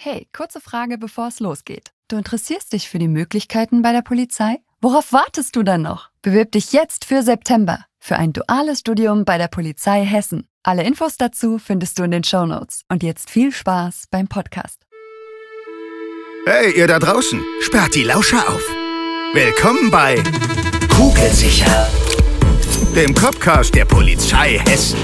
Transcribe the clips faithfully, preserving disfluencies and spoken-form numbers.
Hey, kurze Frage, bevor es losgeht. Du interessierst dich für die Möglichkeiten bei der Polizei? Worauf wartest du dann noch? Bewirb dich jetzt für September für ein duales Studium bei der Polizei Hessen. Alle Infos dazu findest du in den Shownotes. Und jetzt viel Spaß beim Podcast. Hey, ihr da draußen, sperrt die Lauscher auf. Willkommen bei Kugelsicher, dem Copcast der Polizei Hessen.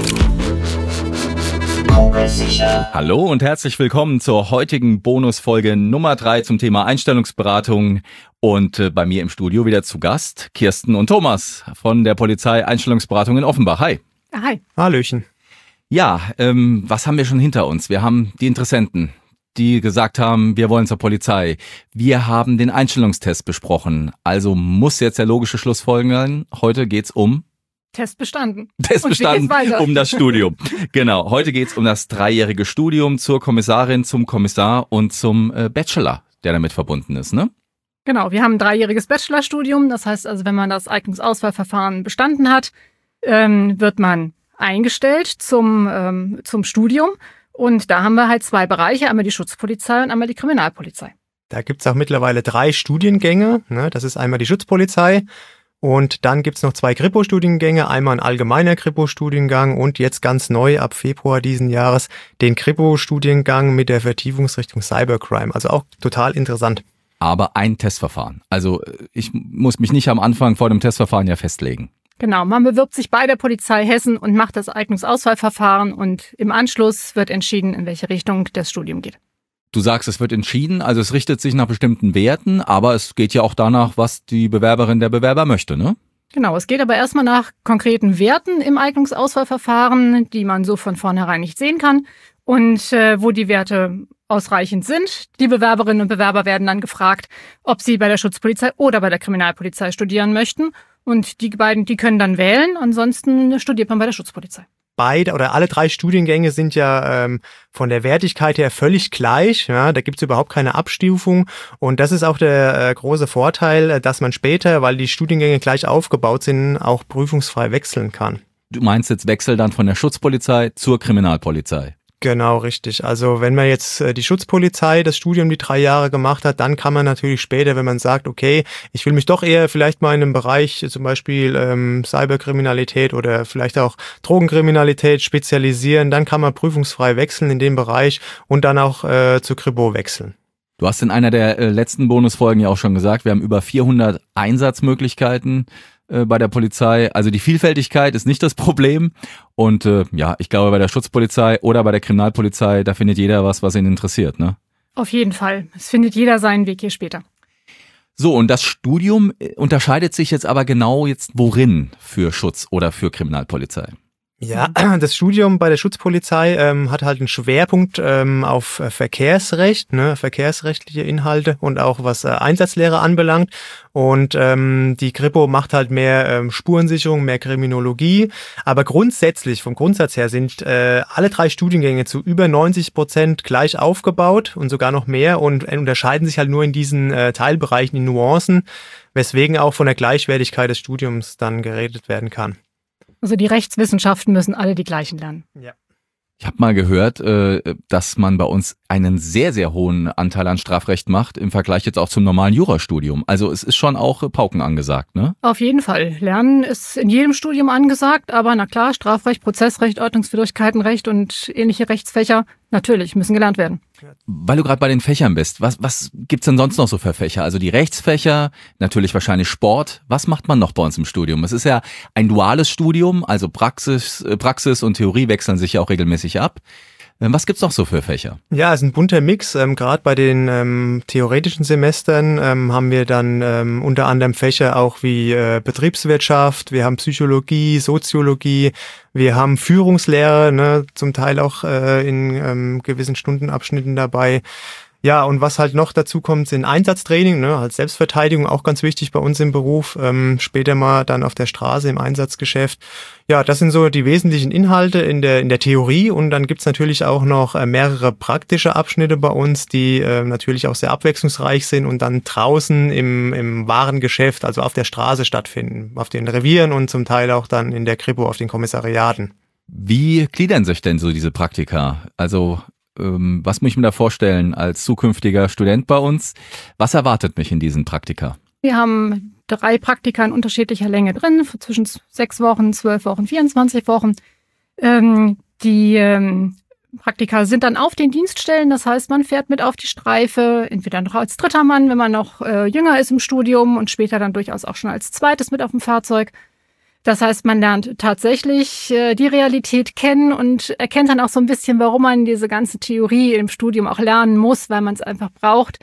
Hallo und herzlich willkommen zur heutigen Bonusfolge Nummer drei zum Thema Einstellungsberatung. Und äh, bei mir im Studio wieder zu Gast Kirsten und Thomas von der Polizei Einstellungsberatung in Offenbach. Hi. Hi. Hallöchen. Ja, ähm, was haben wir schon hinter uns? Wir haben die Interessenten, die gesagt haben, wir wollen zur Polizei. Wir haben den Einstellungstest besprochen. Also muss jetzt der logische Schluss folgen. Heute geht's um Test bestanden. Test bestanden um das Studium. Genau, heute geht's um das dreijährige Studium zur Kommissarin, zum Kommissar und zum äh, Bachelor, der damit verbunden ist, ne? Genau, wir haben ein dreijähriges Bachelorstudium. Das heißt also, wenn man das Eignungsauswahlverfahren bestanden hat, ähm, wird man eingestellt zum, ähm, zum Studium. Und da haben wir halt zwei Bereiche, einmal die Schutzpolizei und einmal die Kriminalpolizei. Da gibt's auch mittlerweile drei Studiengänge. Ne? Das ist einmal die Schutzpolizei. Und dann gibt's noch zwei Kripo-Studiengänge, einmal ein allgemeiner Kripo-Studiengang und jetzt ganz neu ab Februar diesen Jahres den Kripo-Studiengang mit der Vertiefungsrichtung Cybercrime. Also auch total interessant. Aber ein Testverfahren. Also ich muss mich nicht am Anfang vor dem Testverfahren ja festlegen. Genau, man bewirbt sich bei der Polizei Hessen und macht das Eignungsauswahlverfahren und im Anschluss wird entschieden, in welche Richtung das Studium geht. Du sagst, es wird entschieden, also es richtet sich nach bestimmten Werten, aber es geht ja auch danach, was die Bewerberin, der Bewerber möchte, ne? Genau, es geht aber erstmal nach konkreten Werten im Eignungsauswahlverfahren, die man so von vornherein nicht sehen kann. Und äh, wo die Werte ausreichend sind, die Bewerberinnen und Bewerber werden dann gefragt, ob sie bei der Schutzpolizei oder bei der Kriminalpolizei studieren möchten. Und die beiden, die können dann wählen, ansonsten studiert man bei der Schutzpolizei. Beide oder alle drei Studiengänge sind ja ähm, von der Wertigkeit her völlig gleich. Ja, da gibt's überhaupt keine Abstufung. Und das ist auch der äh, große Vorteil, dass man später, weil die Studiengänge gleich aufgebaut sind, auch prüfungsfrei wechseln kann. Du meinst jetzt Wechsel dann von der Schutzpolizei zur Kriminalpolizei? Genau, richtig. Also wenn man jetzt äh, die Schutzpolizei, das Studium die drei Jahre gemacht hat, dann kann man natürlich später, wenn man sagt, okay, ich will mich doch eher vielleicht mal in einem Bereich, zum Beispiel ähm, Cyberkriminalität oder vielleicht auch Drogenkriminalität spezialisieren, dann kann man prüfungsfrei wechseln in dem Bereich und dann auch äh, zur Kripo wechseln. Du hast in einer der äh, letzten Bonusfolgen ja auch schon gesagt, wir haben über vierhundert Einsatzmöglichkeiten bei der Polizei. Also die Vielfältigkeit ist nicht das Problem. Und äh, ja, ich glaube, bei der Schutzpolizei oder bei der Kriminalpolizei, da findet jeder was, was ihn interessiert, ne? Auf jeden Fall. Es findet jeder seinen Weg hier später. So, und das Studium unterscheidet sich jetzt aber genau jetzt worin für Schutz oder für Kriminalpolizei? Ja, das Studium bei der Schutzpolizei ähm, hat halt einen Schwerpunkt ähm, auf äh, Verkehrsrecht, ne, verkehrsrechtliche Inhalte und auch was äh, Einsatzlehre anbelangt. Und ähm, die Kripo macht halt mehr ähm, Spurensicherung, mehr Kriminologie. Aber grundsätzlich, vom Grundsatz her, sind äh, alle drei Studiengänge zu über neunzig Prozent gleich aufgebaut und sogar noch mehr und äh, unterscheiden sich halt nur in diesen äh, Teilbereichen, in Nuancen, weswegen auch von der Gleichwertigkeit des Studiums dann geredet werden kann. Also die Rechtswissenschaften müssen alle die gleichen lernen. Ja. Ich habe mal gehört, dass man bei uns einen sehr, sehr hohen Anteil an Strafrecht macht, im Vergleich jetzt auch zum normalen Jurastudium. Also es ist schon auch Pauken angesagt, ne? Auf jeden Fall. Lernen ist in jedem Studium angesagt, aber na klar, Strafrecht, Prozessrecht, Ordnungswidrigkeitenrecht und ähnliche Rechtsfächer, natürlich, müssen gelernt werden. Weil du gerade bei den Fächern bist, was, was gibt's denn sonst noch so für Fächer? Also die Rechtsfächer, natürlich wahrscheinlich Sport. Was macht man noch bei uns im Studium? Es ist ja ein duales Studium, also Praxis, Praxis und Theorie wechseln sich ja auch regelmäßig ab. Was gibt's noch so für Fächer? Ja, es ist ein bunter Mix. Ähm, Gerade bei den ähm, theoretischen Semestern ähm, haben wir dann ähm, unter anderem Fächer auch wie äh, Betriebswirtschaft, wir haben Psychologie, Soziologie, wir haben Führungslehre, ne, zum Teil auch äh, in ähm, gewissen Stundenabschnitten dabei. Ja, und was halt noch dazu kommt, sind Einsatztraining, ne, als Selbstverteidigung, auch ganz wichtig bei uns im Beruf, ähm, später mal dann auf der Straße im Einsatzgeschäft. Ja, das sind so die wesentlichen Inhalte in der in der Theorie und dann gibt's natürlich auch noch äh, mehrere praktische Abschnitte bei uns, die äh, natürlich auch sehr abwechslungsreich sind und dann draußen im im Warengeschäft, also auf der Straße stattfinden, auf den Revieren und zum Teil auch dann in der Kripo auf den Kommissariaten. Wie gliedern sich denn so diese Praktika? Also Ähm, was muss ich mir da vorstellen als zukünftiger Student bei uns? Was erwartet mich in diesen Praktika? Wir haben drei Praktika in unterschiedlicher Länge drin, zwischen sechs Wochen, zwölf Wochen, vierundzwanzig Wochen. Ähm, die ähm, Praktika sind dann auf den Dienststellen, das heißt, man fährt mit auf die Streife, entweder noch als dritter Mann, wenn man noch äh, jünger ist im Studium und später dann durchaus auch schon als zweites mit auf dem Fahrzeug. Das heißt, man lernt tatsächlich äh, die Realität kennen und erkennt dann auch so ein bisschen, warum man diese ganze Theorie im Studium auch lernen muss, weil man es einfach braucht.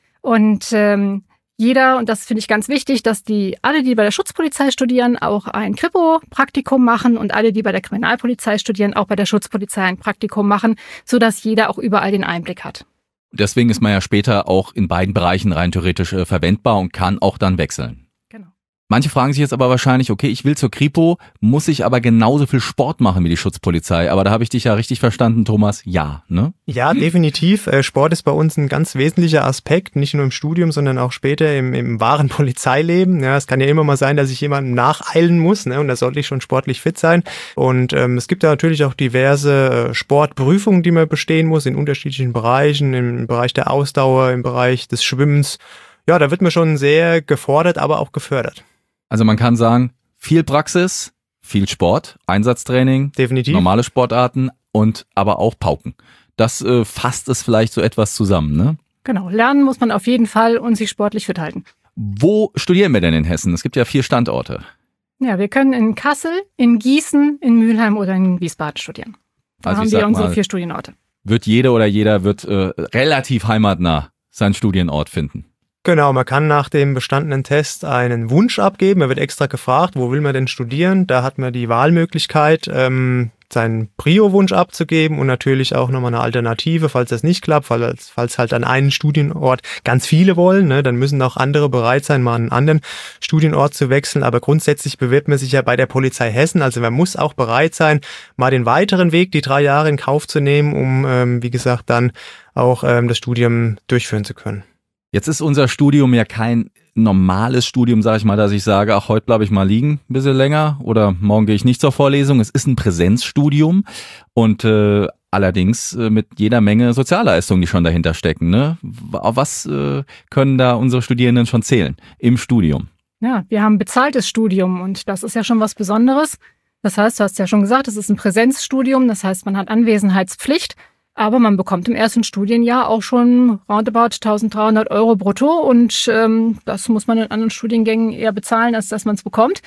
Und ähm, jeder, und das finde ich ganz wichtig, dass die alle, die bei der Schutzpolizei studieren, auch ein Kripo-Praktikum machen und alle, die bei der Kriminalpolizei studieren, auch bei der Schutzpolizei ein Praktikum machen, sodass jeder auch überall den Einblick hat. Deswegen ist man ja später auch in beiden Bereichen rein theoretisch äh, verwendbar und kann auch dann wechseln. Genau. Manche fragen sich jetzt aber wahrscheinlich, okay, ich will zur Kripo, muss ich aber genauso viel Sport machen wie die Schutzpolizei. Aber da habe ich dich ja richtig verstanden, Thomas. Ja, ne? Ja, definitiv. Sport ist bei uns ein ganz wesentlicher Aspekt, nicht nur im Studium, sondern auch später im, im wahren Polizeileben. Ja, es kann ja immer mal sein, dass ich jemandem nacheilen muss, ne, und da sollte ich schon sportlich fit sein. Und ähm, es gibt da natürlich auch diverse äh, Sportprüfungen, die man bestehen muss in unterschiedlichen Bereichen, im Bereich der Ausdauer, im Bereich des Schwimmens. Ja, da wird man schon sehr gefordert, aber auch gefördert. Also man kann sagen, viel Praxis, viel Sport, Einsatztraining, definitiv, normale Sportarten und aber auch Pauken. Das äh, fasst es vielleicht so etwas zusammen, ne? Genau, lernen muss man auf jeden Fall und sich sportlich fit halten. Wo studieren wir denn in Hessen? Es gibt ja vier Standorte. Ja, wir können in Kassel, in Gießen, in Mülheim oder in Wiesbaden studieren. Da Also haben ich wir sag unsere mal, vier Studienorte. Wird jede oder jeder wird äh, relativ heimatnah seinen Studienort finden. Genau, man kann nach dem bestandenen Test einen Wunsch abgeben. Er wird extra gefragt, wo will man denn studieren? Da hat man die Wahlmöglichkeit, ähm, seinen Prio-Wunsch abzugeben und natürlich auch nochmal eine Alternative, falls das nicht klappt, falls, falls halt an einen Studienort ganz viele wollen, ne, dann müssen auch andere bereit sein, mal einen anderen Studienort zu wechseln. Aber grundsätzlich bewirbt man sich ja bei der Polizei Hessen. Also man muss auch bereit sein, mal den weiteren Weg, die drei Jahre in Kauf zu nehmen, um, ähm, wie gesagt, dann auch ähm, das Studium durchführen zu können. Jetzt ist unser Studium ja kein normales Studium, sage ich mal, dass ich sage, ach, heute bleibe ich mal liegen ein bisschen länger oder morgen gehe ich nicht zur Vorlesung. Es ist ein Präsenzstudium und äh, allerdings äh, mit jeder Menge Sozialleistungen, die schon dahinter stecken. Ne? Auf was äh, können da unsere Studierenden schon zählen im Studium? Ja, wir haben bezahltes Studium und das ist ja schon was Besonderes. Das heißt, du hast ja schon gesagt, es ist ein Präsenzstudium, das heißt, man hat Anwesenheitspflicht. Aber man bekommt im ersten Studienjahr auch schon roundabout eintausenddreihundert Euro brutto und ähm, das muss man in anderen Studiengängen eher bezahlen, als dass man es bekommt.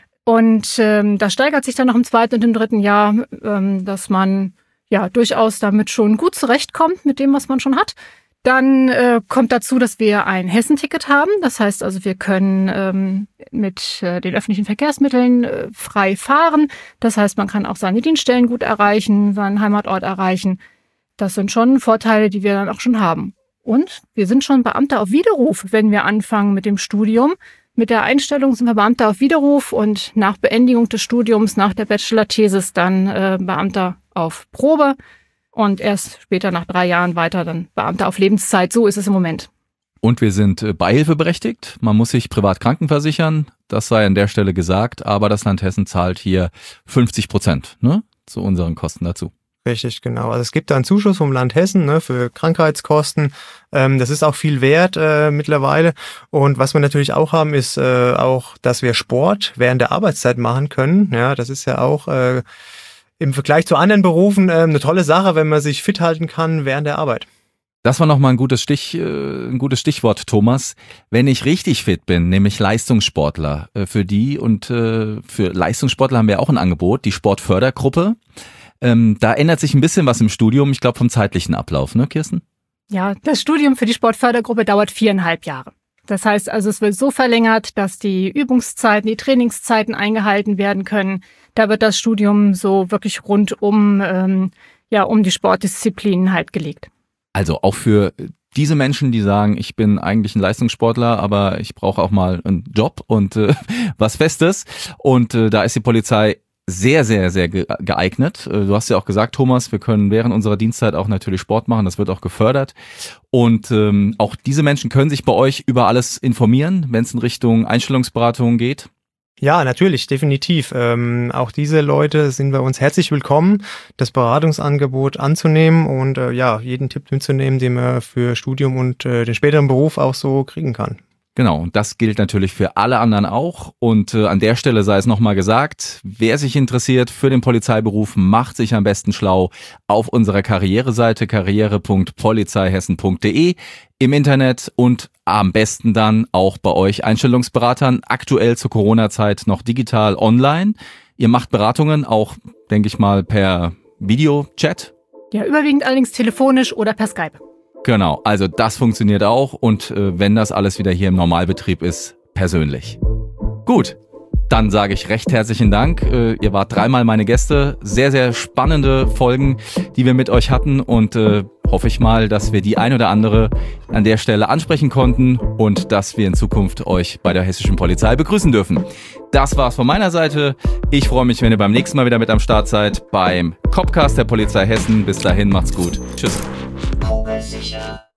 Und ähm, das steigert sich dann noch im zweiten und im dritten Jahr, ähm, dass man ja durchaus damit schon gut zurechtkommt mit dem, was man schon hat. Dann äh, kommt dazu, dass wir ein Hessenticket haben. Das heißt also, wir können ähm, mit äh, den öffentlichen Verkehrsmitteln äh, frei fahren. Das heißt, man kann auch seine Dienststellen gut erreichen, seinen Heimatort erreichen. Das sind schon Vorteile, die wir dann auch schon haben. Und wir sind schon Beamte auf Widerruf, wenn wir anfangen mit dem Studium. Mit der Einstellung sind wir Beamte auf Widerruf und nach Beendigung des Studiums, nach der Bachelor-Thesis dann äh, Beamter auf Probe und erst später nach drei Jahren weiter dann Beamter auf Lebenszeit. So ist es im Moment. Und wir sind äh, beihilfeberechtigt. Man muss sich privat krankenversichern. Das sei an der Stelle gesagt. Aber das Land Hessen zahlt hier fünfzig Prozent, ne, zu unseren Kosten dazu. Richtig, genau. Also es gibt da einen Zuschuss vom Land Hessen, ne, für Krankheitskosten. Ähm, das ist auch viel wert äh, mittlerweile. Und was wir natürlich auch haben, ist äh, auch, dass wir Sport während der Arbeitszeit machen können. Ja, das ist ja auch äh, im Vergleich zu anderen Berufen äh, eine tolle Sache, wenn man sich fit halten kann während der Arbeit. Das war nochmal ein gutes Stich, äh, ein gutes Stichwort, Thomas. Wenn ich richtig fit bin, nämlich Leistungssportler, äh, für die und äh, für Leistungssportler haben wir auch ein Angebot, die Sportfördergruppe. Ähm, da ändert sich ein bisschen was im Studium, ich glaube vom zeitlichen Ablauf, ne, Kirsten? Ja, das Studium für die Sportfördergruppe dauert viereinhalb Jahre. Das heißt also, es wird so verlängert, dass die Übungszeiten, die Trainingszeiten eingehalten werden können. Da wird das Studium so wirklich rund um, ähm, ja, um die Sportdisziplinen halt gelegt. Also auch für diese Menschen, die sagen, ich bin eigentlich ein Leistungssportler, aber ich brauche auch mal einen Job und äh, was Festes. Und äh, da ist die Polizei sehr, sehr, sehr geeignet. Du hast ja auch gesagt, Thomas, wir können während unserer Dienstzeit auch natürlich Sport machen. Das wird auch gefördert. Und ähm, auch diese Menschen können sich bei euch über alles informieren, wenn es in Richtung Einstellungsberatung geht. Ja, natürlich, definitiv. Ähm, auch diese Leute sind bei uns herzlich willkommen, das Beratungsangebot anzunehmen und äh, ja, jeden Tipp mitzunehmen, den man für Studium und äh, den späteren Beruf auch so kriegen kann. Genau, und das gilt natürlich für alle anderen auch. Und äh, an der Stelle sei es nochmal gesagt, wer sich interessiert für den Polizeiberuf, macht sich am besten schlau auf unserer Karriereseite karriere punkt polizeihessen punkt de im Internet und am besten dann auch bei euch Einstellungsberatern, aktuell zur Corona-Zeit noch digital online. Ihr macht Beratungen auch, denke ich mal, per Videochat. Ja, überwiegend allerdings telefonisch oder per Skype. Genau, also das funktioniert auch und äh, wenn das alles wieder hier im Normalbetrieb ist, persönlich. Gut, dann sage ich recht herzlichen Dank. Äh, ihr wart dreimal meine Gäste. Sehr, sehr spannende Folgen, die wir mit euch hatten und äh, hoffe ich mal, dass wir die ein oder andere an der Stelle ansprechen konnten und dass wir in Zukunft euch bei der hessischen Polizei begrüßen dürfen. Das war's von meiner Seite. Ich freue mich, wenn ihr beim nächsten Mal wieder mit am Start seid beim Copcast der Polizei Hessen. Bis dahin, macht's gut. Tschüss. Kugelsicher.